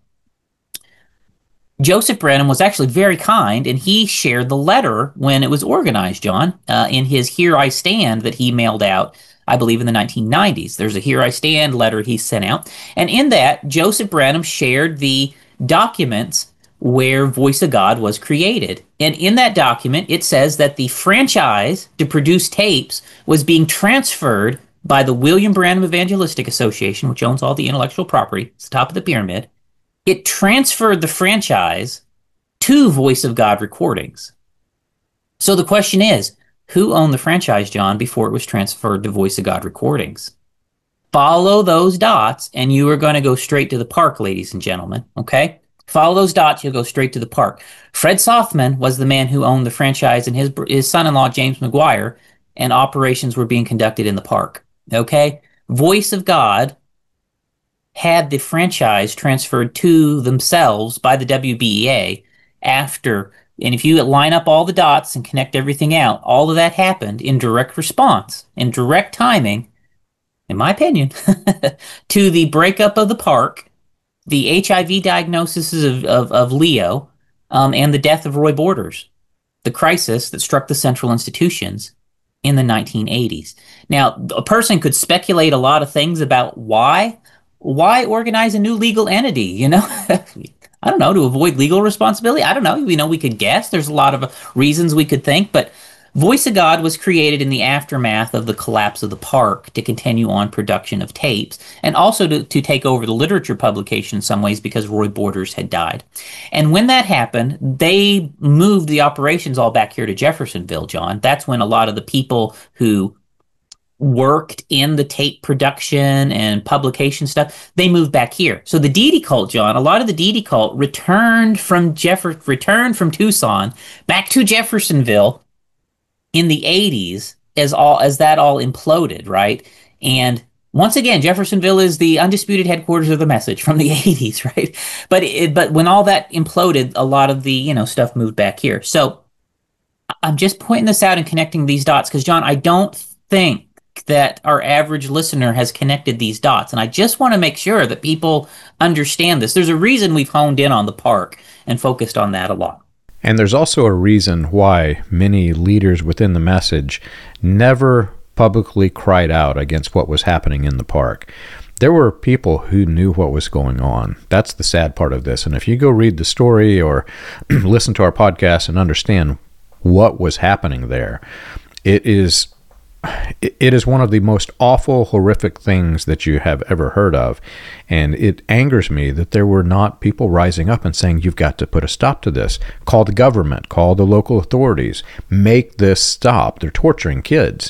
Joseph Branham was actually very kind, and he shared the letter when it was organized, John, uh, in his Here I Stand that he mailed out, I believe, in the nineteen nineties. There's a Here I Stand letter he sent out. And in that, Joseph Branham shared the documents where Voice of God was created. And in that document, it says that the franchise to produce tapes was being transferred by the William Branham Evangelistic Association, which owns all the intellectual property. It's the top of the pyramid. It transferred the franchise to Voice of God Recordings. So the question is, who owned the franchise, John, before it was transferred to Voice of God Recordings? Follow those dots, and you are going to go straight to the park, ladies and gentlemen, okay? Follow those dots, you'll go straight to the park. Fred Sothman was the man who owned the franchise, and his, his son-in-law, James McGuire, and operations were being conducted in the park, okay? Voice of God had the franchise transferred to themselves by the W B E A after, and if you line up all the dots and connect everything out, all of that happened in direct response, in direct timing, in my opinion, to the breakup of the park, the H I V diagnosis of, of, of Leo, um, and the death of Roy Borders, the crisis that struck the central institutions in the nineteen eighties. Now, a person could speculate a lot of things about why. Why organize a new legal entity, you know? I don't know, to avoid legal responsibility? I don't know. You know, we could guess. There's a lot of reasons we could think, but Voice of God was created in the aftermath of the collapse of the park to continue on production of tapes and also to, to take over the literature publication in some ways because Roy Borders had died. And when that happened, they moved the operations all back here to Jeffersonville, John. That's when a lot of the people who worked in the tape production and publication stuff, they moved back here. So the Deity cult, John, a lot of the Deity cult returned from Jeffer returned from Tucson back to Jeffersonville in the eighties as all as that all imploded, right? And once again, Jeffersonville is the undisputed headquarters of the message from the eighties, right? But it, but when all that imploded, a lot of the, you know, stuff moved back here. So I'm just pointing this out and connecting these dots because, John, I don't think that our average listener has connected these dots. And I just want to make sure that people understand this. There's a reason we've honed in on the park and focused on that a lot. And there's also a reason why many leaders within the message never publicly cried out against what was happening in the park. There were people who knew what was going on. That's the sad part of this. And if you go read the story or listen to our podcast and understand what was happening there, it is it is one of the most awful, horrific things that you have ever heard of. And it angers me that there were not people rising up and saying, you've got to put a stop to this. Call the government, call the local authorities, make this stop. They're torturing kids.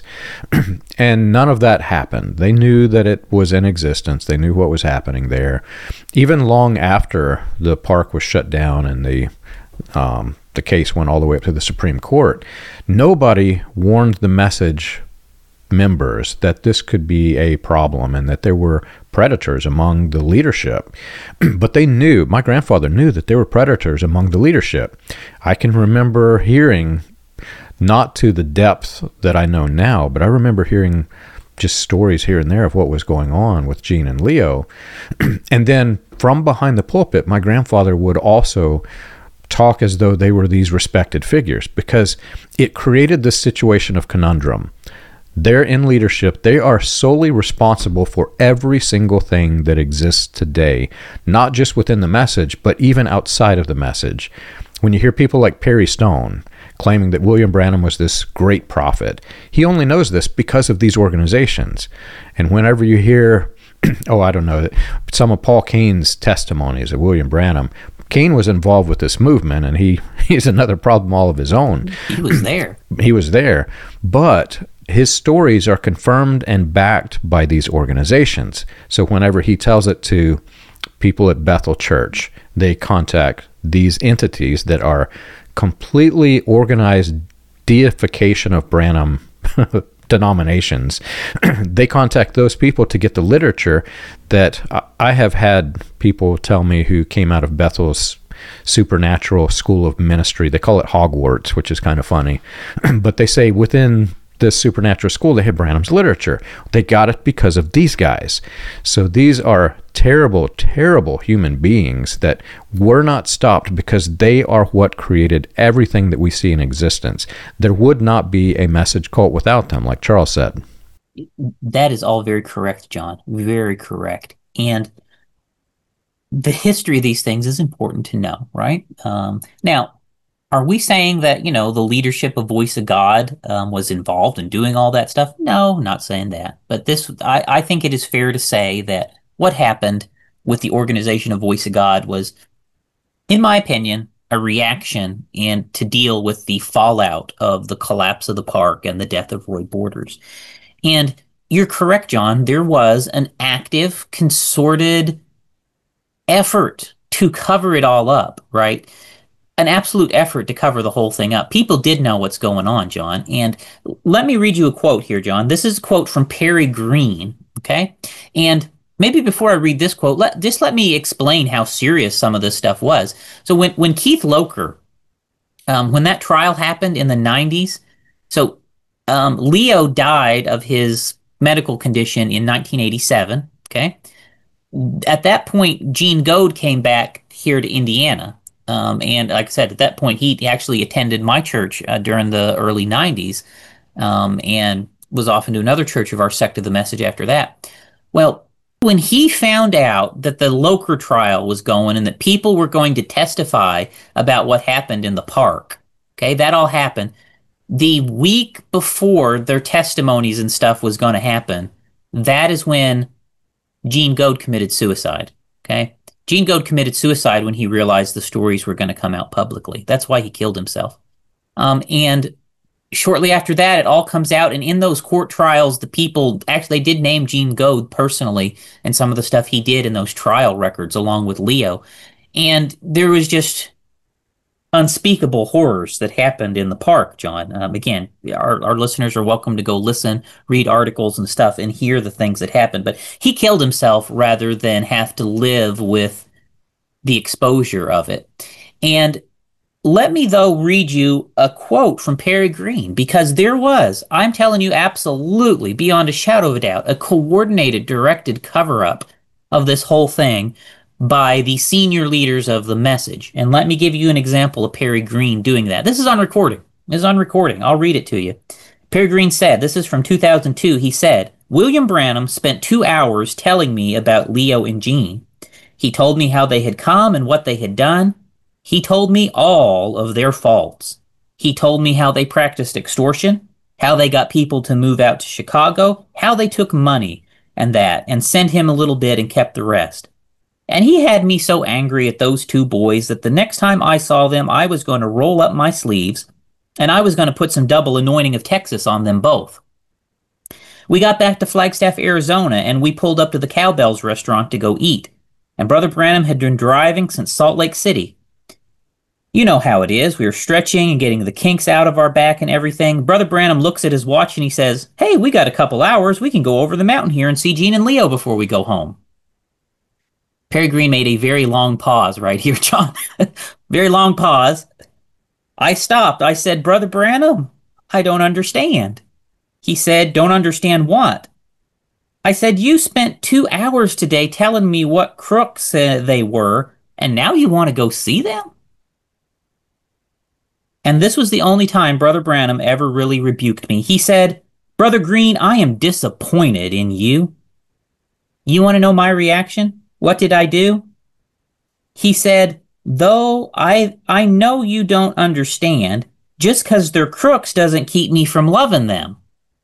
And none of that happened. They knew that it was in existence. They knew what was happening there. Even long after the park was shut down and the um, the case went all the way up to the Supreme Court, nobody warned the message members that this could be a problem and that there were predators among the leadership. But they knew, my grandfather knew that there were predators among the leadership. I can remember hearing, not to the depth that I know now, but I remember hearing just stories here and there of what was going on with Gene and Leo. And then from behind the pulpit, my grandfather would also talk as though they were these respected figures, because it created this situation of conundrum. They're in leadership. They are solely responsible for every single thing that exists today, not just within the message, but even outside of the message. When you hear people like Perry Stone claiming that William Branham was this great prophet, he only knows this because of these organizations. And whenever you hear, oh, I don't know, some of Paul Cain's testimonies of William Branham, Cain was involved with this movement, and he he's another problem all of his own. He was there. He was there. But his stories are confirmed and backed by these organizations. So whenever he tells it to people at Bethel Church, they contact these entities that are completely organized deification of Branham denominations. They contact those people to get the literature that I have had people tell me who came out of Bethel's supernatural school of ministry. They call it Hogwarts, which is kind of funny. But they say within this supernatural school, they have Branham's literature. They got it because of these guys. So these are terrible, terrible human beings that were not stopped because they are what created everything that we see in existence. There would not be a message cult without them, like Charles said. That is all very correct, John. Very correct. And the history of these things is important to know, right? Um, now, are we saying that, you know, the leadership of Voice of God um, was involved in doing all that stuff? No, not saying that. But this, I, I think it is fair to say that what happened with the organization of Voice of God was, in my opinion, a reaction and to deal with the fallout of the collapse of the park and the death of Roy Borders. And you're correct, John. There was an active, concerted effort to cover it all up, right? An absolute effort to cover the whole thing up. People did know what's going on, John. And let me read you a quote here, John. This is a quote from Perry Green, okay? And maybe before I read this quote, let, just let me explain how serious some of this stuff was. So when, when Keith Loker, um, when that trial happened in the nineties, so um, Leo died of his medical condition in nineteen eighty-seven, okay? At that point, Gene Goad came back here to Indiana. Um, and like I said, at that point, he actually attended my church uh, during the early nineties um, and was off into another church of our sect of the message after that. Well, when he found out that the Loker trial was going and that people were going to testify about what happened in the park, okay, that all happened. The week before their testimonies and stuff was going to happen, that is when Gene Goad committed suicide, okay? Gene Goad committed suicide when he realized the stories were going to come out publicly. That's why he killed himself. Um, and shortly after that, it all comes out. And in those court trials, the people actually they did name Gene Goad personally and some of the stuff he did in those trial records along with Leo. And there was just unspeakable horrors that happened in the park, John. Um, again, our, our listeners are welcome to go listen, read articles and stuff, and hear the things that happened. But he killed himself rather than have to live with the exposure of it. And let me, though, read you a quote from Perry Green, because there was, I'm telling you, absolutely, beyond a shadow of a doubt, a coordinated, directed cover-up of this whole thing by the senior leaders of the Message. And let me give you an example of Perry Green doing that. This is on recording. This is on recording. I'll read it to you. Perry Green said, this is from two thousand two, he said, William Branham spent two hours telling me about Leo and Gene. He told me how they had come and what they had done. He told me all of their faults. He told me how they practiced extortion, how they got people to move out to Chicago, how they took money and that, and sent him a little bit and kept the rest. And he had me so angry at those two boys that the next time I saw them, I was going to roll up my sleeves, and I was going to put some double anointing of Texas on them both. We got back to Flagstaff, Arizona, and we pulled up to the Cowbells restaurant to go eat. And Brother Branham had been driving since Salt Lake City. You know how it is. We were stretching and getting the kinks out of our back and everything. Brother Branham looks at his watch and he says, hey, we got a couple hours. We can go over the mountain here and see Gene and Leo before we go home. Perry Green made a very long pause right here, John. Very long pause. I stopped. I said, Brother Branham, I don't understand. He said, don't understand what? I said, you spent two hours today telling me what crooks uh, they were, and now you want to go see them? And this was the only time Brother Branham ever really rebuked me. He said, Brother Green, I am disappointed in you. You want to know my reaction? What did I do? He said, though I I know you don't understand, just because they're crooks doesn't keep me from loving them.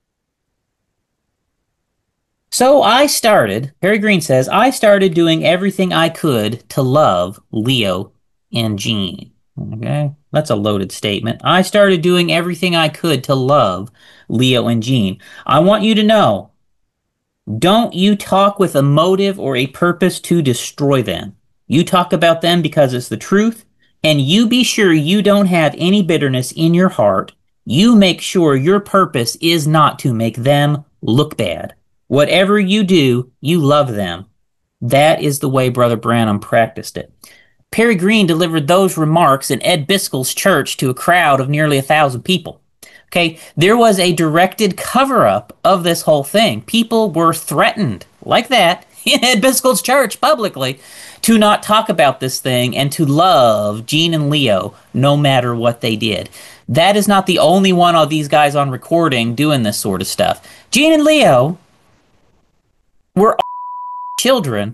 So I started, Perry Green says, I started doing everything I could to love Leo and Gene. Okay, that's a loaded statement. I started doing everything I could to love Leo and Gene. I want you to know, don't you talk with a motive or a purpose to destroy them. You talk about them because it's the truth, and you be sure you don't have any bitterness in your heart. You make sure your purpose is not to make them look bad. Whatever you do, you love them. That is the way Brother Branham practiced it. Perry Green delivered those remarks in Ed Biscoe's church to a crowd of nearly a thousand people. Okay, there was a directed cover-up of this whole thing. People were threatened like that in Ed Biscoe's church publicly to not talk about this thing and to love Gene and Leo no matter what they did. That is not the only one of these guys on recording doing this sort of stuff. Gene and Leo were children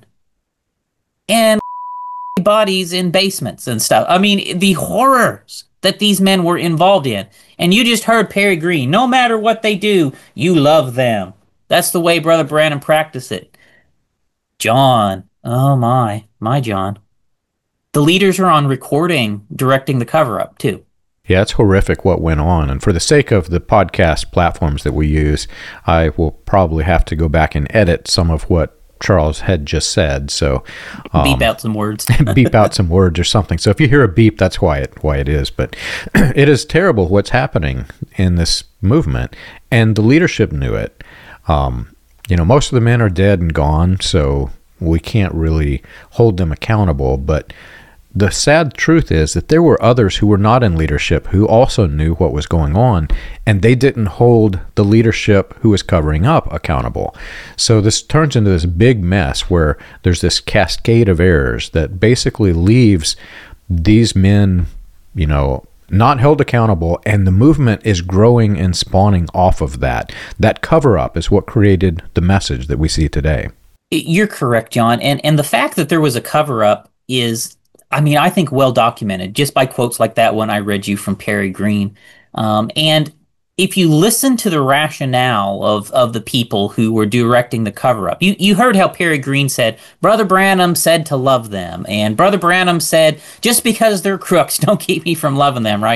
and bodies in basements and stuff. I mean, the horrors that these men were involved in. And you just heard Perry Green. No matter what they do, you love them. That's the way Brother Branham practiced it. John. Oh, my. My John. The leaders are on recording, directing the cover-up, too. Yeah, it's horrific what went on. And for the sake of the podcast platforms that we use, I will probably have to go back and edit some of what Charles had just said. So um, beep out some words. beep out some words or something. So if you hear a beep, that's why it why it is. But it is terrible what's happening in this movement, and the leadership knew it. Um, you know, most of the men are dead and gone, so we can't really hold them accountable. But the sad truth is that there were others who were not in leadership who also knew what was going on, and they didn't hold the leadership who was covering up accountable. So this turns into this big mess where there's this cascade of errors that basically leaves these men, you know, not held accountable, and the movement is growing and spawning off of that. That cover-up is what created the message that we see today. You're correct, John. And and the fact that there was a cover-up is, I mean, I think well documented just by quotes like that one I read you from Perry Green. Um, and if you listen to the rationale of, of the people who were directing the cover-up, you, you heard how Perry Green said, Brother Branham said to love them. And Brother Branham said, just because they're crooks, don't keep me from loving them, right?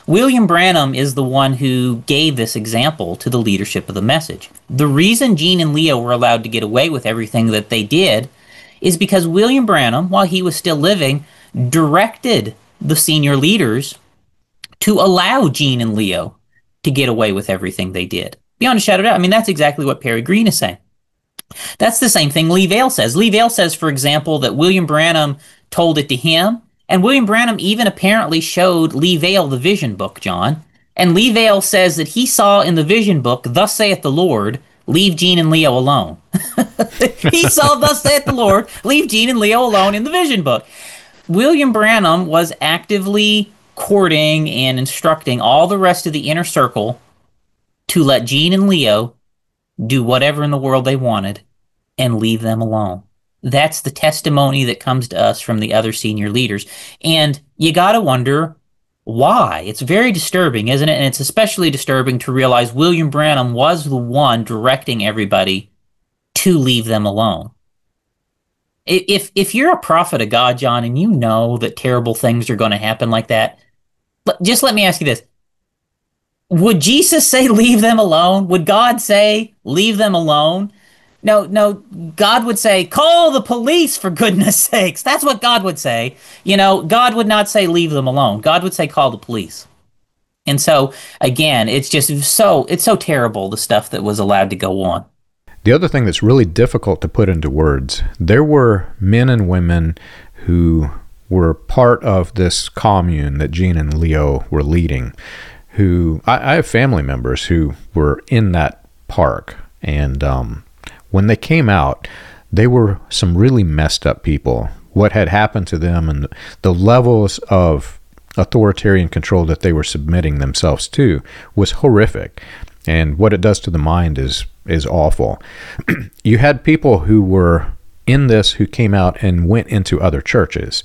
William Branham is the one who gave this example to the leadership of the message. The reason Gene and Leo were allowed to get away with everything that they did is because William Branham, while he was still living, directed the senior leaders to allow Gene and Leo to get away with everything they did. Beyond a shadow of doubt. I mean, that's exactly what Perry Green is saying. That's the same thing Lee Vale says. Lee Vale says, for example, that William Branham told it to him, and William Branham even apparently showed Lee Vale the vision book, John. And Lee Vale says that he saw in the vision book, "Thus saith the Lord, leave Gene and Leo alone." He saw "Thus saith the Lord, leave Gene and Leo alone" in the vision book. William Branham was actively courting and instructing all the rest of the inner circle to let Gene and Leo do whatever in the world they wanted and leave them alone. That's the testimony that comes to us from the other senior leaders. And you got to wonder why. It's very disturbing, isn't it? And it's especially disturbing to realize William Branham was the one directing everybody to leave them alone. If if you're a prophet of God, John, and you know that terrible things are going to happen like that, just let me ask you this. Would Jesus say, leave them alone? Would God say, leave them alone? No, no, God would say, call the police, for goodness sakes. That's what God would say. You know, God would not say, leave them alone. God would say, call the police. And so, again, it's just so, it's so terrible, the stuff that was allowed to go on. The other thing that's really difficult to put into words, there were men and women who were part of this commune that Gene and Leo were leading, who, I, I have family members who were in that park, and um, when they came out, they were some really messed up people. What had happened to them and the levels of authoritarian control that they were submitting themselves to was horrific. And what it does to the mind is is awful. You had people who were in this who came out and went into other churches.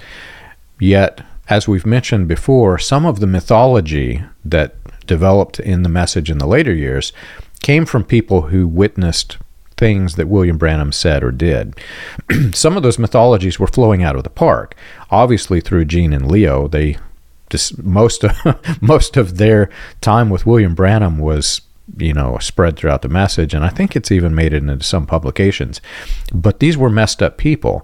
Yet, as we've mentioned before, some of the mythology that developed in the message in the later years came from people who witnessed things that William Branham said or did. Some of those mythologies were flowing out of the park. Obviously, through Gene and Leo, they just, most of, most of their time with William Branham was, you know, spread throughout the message, and I think it's even made it into some publications. But these were messed up people,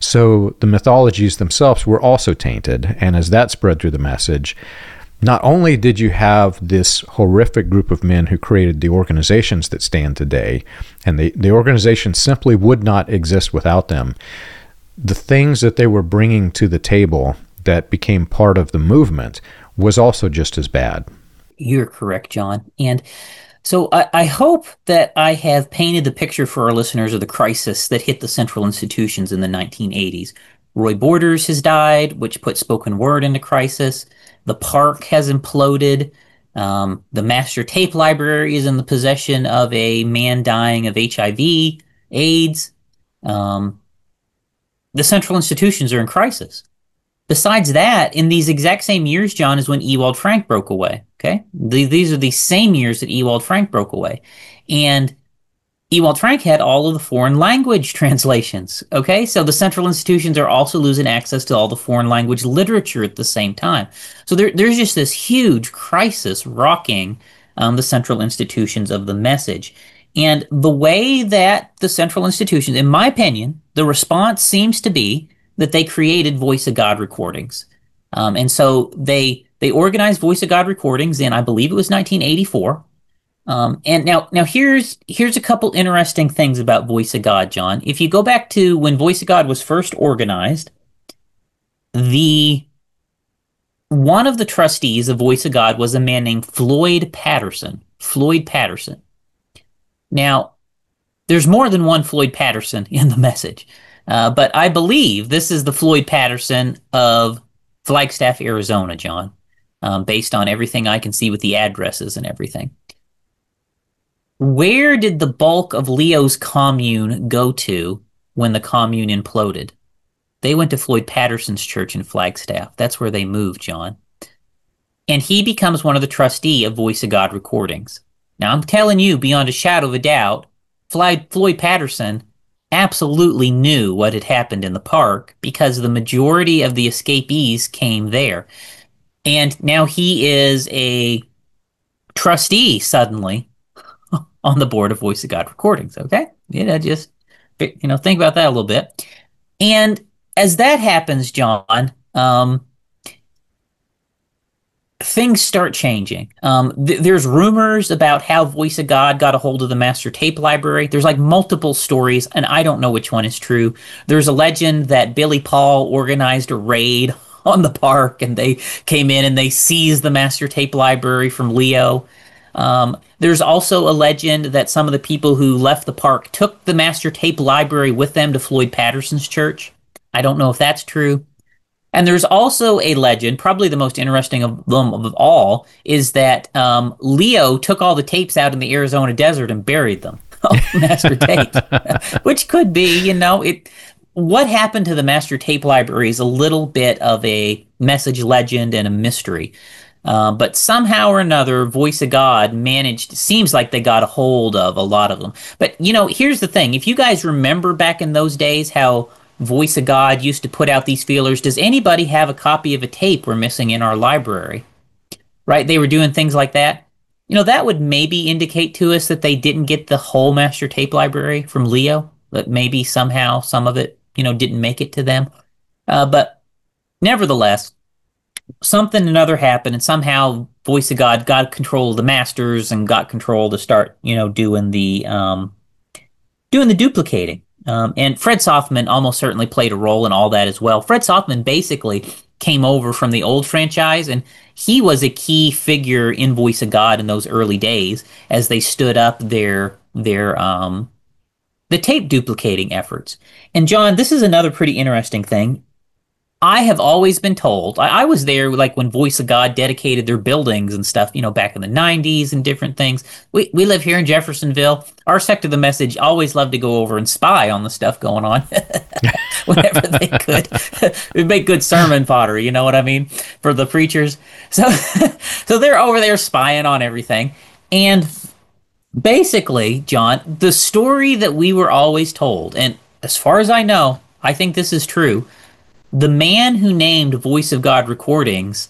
so the mythologies themselves were also tainted, and as that spread through the message, not only did you have this horrific group of men who created the organizations that stand today, and the, the organizations simply would not exist without them, the things that they were bringing to the table that became part of the movement was also just as bad. You're correct, John. And so I, I hope that I have painted the picture for our listeners of the crisis that hit the central institutions in the nineteen eighties. Roy Borders has died, which put spoken word into crisis. The park has imploded. Um, the master tape library is in the possession of a man dying of H I V, AIDS. Um, the central institutions are in crisis. Besides that, in these exact same years, John, is when Ewald Frank broke away. Okay, the, these are the same years that Ewald Frank broke away, and Ewald Frank had all of the foreign language translations. Okay, so the central institutions are also losing access to all the foreign language literature at the same time. So there, there's just this huge crisis rocking um, the central institutions of the message. And the way that the central institutions, in my opinion, the response seems to be that they created Voice of God recordings. Um, and so they they organized Voice of God recordings in, I believe it was nineteen eighty-four. Um, and now now here's here's a couple interesting things about Voice of God, John. If you go back to when Voice of God was first organized, the one of the trustees of Voice of God was a man named Floyd Patterson. Floyd Patterson. Now, there's more than one Floyd Patterson in the message. Uh, but I believe this is the Floyd Patterson of Flagstaff, Arizona, John, um, based on everything I can see with the addresses and everything. Where did the bulk of Leo's commune go to when the commune imploded? They went to Floyd Patterson's church in Flagstaff. That's where they moved, John. And he becomes one of the trustee of Voice of God recordings. Now, I'm telling you, beyond a shadow of a doubt, Floyd Patterson absolutely knew what had happened in the park because the majority of the escapees came there. And now he is a trustee suddenly on the board of Voice of God Recordings. Okay, you know, just you know, think about that a little bit. And as that happens, John, um, things start changing. Um, th- there's rumors about how Voice of God got a hold of the master tape library. There's like multiple stories, and I don't know which one is true. There's a legend that Billy Paul organized a raid on the park, and they came in and they seized the master tape library from Leo. Um, there's also a legend that some of the people who left the park took the master tape library with them to Floyd Patterson's church. I don't know if that's true. And there's also a legend, probably the most interesting of them of all, is that um, Leo took all the tapes out in the Arizona desert and buried them, all the master tapes, which could be, you know, it. What happened to the master tape library is a little bit of a message legend and a mystery. Uh, but somehow or another, Voice of God managed, seems like they got a hold of a lot of them. But, you know, here's the thing. If you guys remember back in those days how Voice of God used to put out these feelers, does anybody have a copy of a tape we're missing in our library? Right? They were doing things like that. You know, that would maybe indicate to us that they didn't get the whole master tape library from Leo, that maybe somehow some of it, you know, didn't make it to them. Uh, but nevertheless, something or another happened, and somehow Voice of God got control of the masters and got control to start, you know, doing the um, doing the duplicating. Um, and Fred Softman almost certainly played a role in all that as well. Fred Softman basically came over from the old franchise, and he was a key figure in Voice of God in those early days as they stood up their their um, the tape duplicating efforts. And John, this is another pretty interesting thing. I have always been told, I, I was there like when Voice of God dedicated their buildings and stuff, you know, back in the nineties and different things. We we live here in Jeffersonville. Our sect of the message always loved to go over and spy on the stuff going on whenever they could. We'd make good sermon fodder, you know what I mean, for the preachers. So, so they're over there spying on everything. And basically, John, the story that we were always told, and as far as I know, I think this is true, the man who named Voice of God Recordings,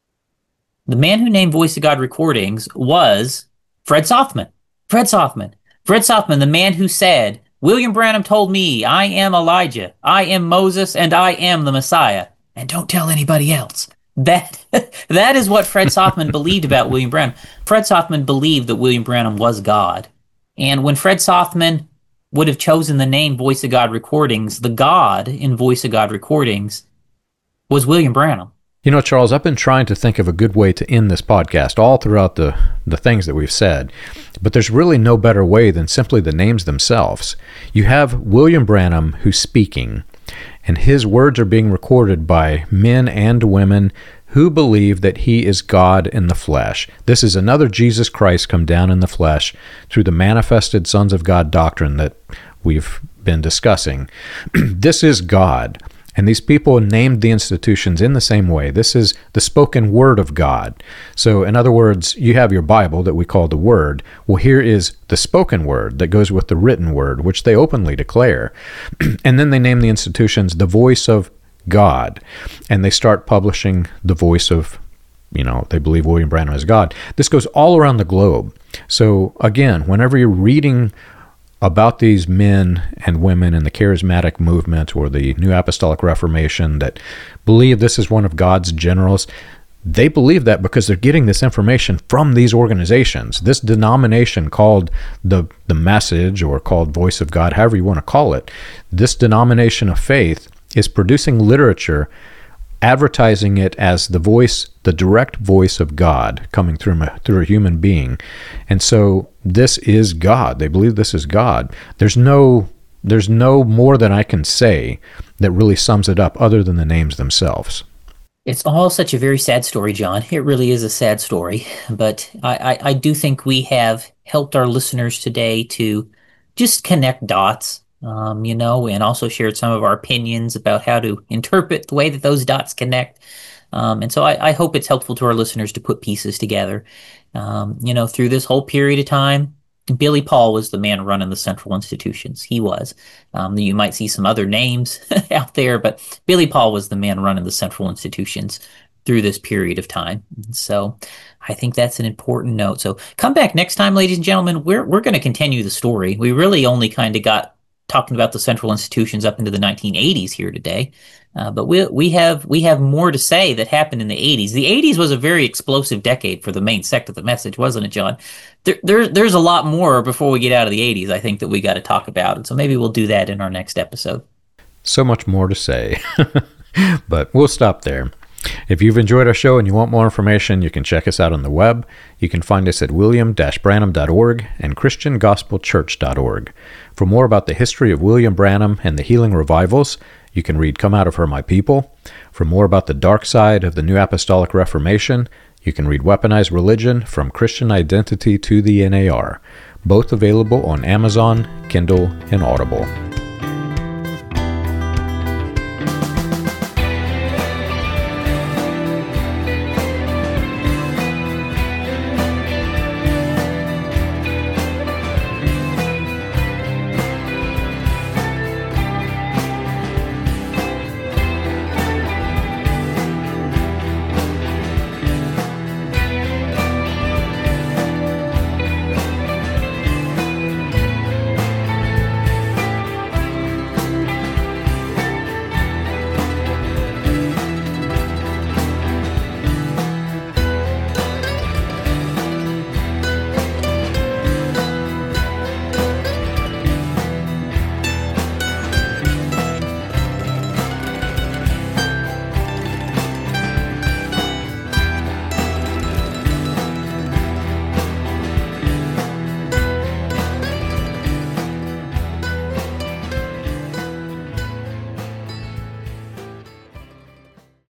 the man who named Voice of God Recordings was Fred Softman. Fred Softman. Fred Softman, the man who said, William Branham told me, I am Elijah, I am Moses, and I am the Messiah. And don't tell anybody else. That that is what Fred Softman believed about William Branham. Fred Softman believed that William Branham was God. And when Fred Softman would have chosen the name Voice of God Recordings, the God in Voice of God Recordings was William Branham. You know, Charles, I've been trying to think of a good way to end this podcast all throughout the, the things that we've said, but there's really no better way than simply the names themselves. You have William Branham who's speaking, and his words are being recorded by men and women who believe that he is God in the flesh. This is another Jesus Christ come down in the flesh through the manifested sons of God doctrine that we've been discussing. This is God. And these people named the institutions in the same way. This is the spoken word of God. So in other words, you have your Bible that we call the Word. Well, here is the spoken word that goes with the written word, which they openly declare. And then they name the institutions the Voice of God. And they start publishing the voice of, you know, they believe William Branham is God. This goes all around the globe. So again, whenever you're reading about these men and women in the charismatic movement or the New Apostolic Reformation that believe this is one of God's generals, they believe that because they're getting this information from these organizations. This denomination called the the Message, or called Voice of God, however you want to call it, this denomination of faith is producing literature, advertising it as the voice, the direct voice of God coming through a, through a human being. And so this is God. They believe this is God. There's no there's no more than I can say that really sums it up other than the names themselves. It's all such a very sad story, John. It really is a sad story. But I, I, I do think we have helped our listeners today to just connect dots. Um, you know, and also shared some of our opinions about how to interpret the way that those dots connect. Um, and so I, I hope it's helpful to our listeners to put pieces together. Um, you know, through this whole period of time, Billy Paul was the man running the central institutions. He was. Um, you might see some other names out there, but Billy Paul was the man running the central institutions through this period of time. So I think that's an important note. So come back next time, ladies and gentlemen. We're we're going to continue the story. We really only kind of got talking about the central institutions up into the nineteen eighties here today. Uh, but we we have we have more to say that happened in the eighties. The eighties was a very explosive decade for the main sect of the message, wasn't it, John? There, there there's a lot more before we get out of the eighties, I think, that we got to talk about. And so maybe we'll do that in our next episode. So much more to say, but we'll stop there. If you've enjoyed our show and you want more information, you can check us out on the web. You can find us at william dash branham dot org and christian gospel church dot org. For more about the history of William Branham and the healing revivals, you can read Come Out of Her, My People. For more about the dark side of the New Apostolic Reformation, you can read Weaponized Religion, From Christian Identity to the N A R, both available on Amazon, Kindle, and Audible.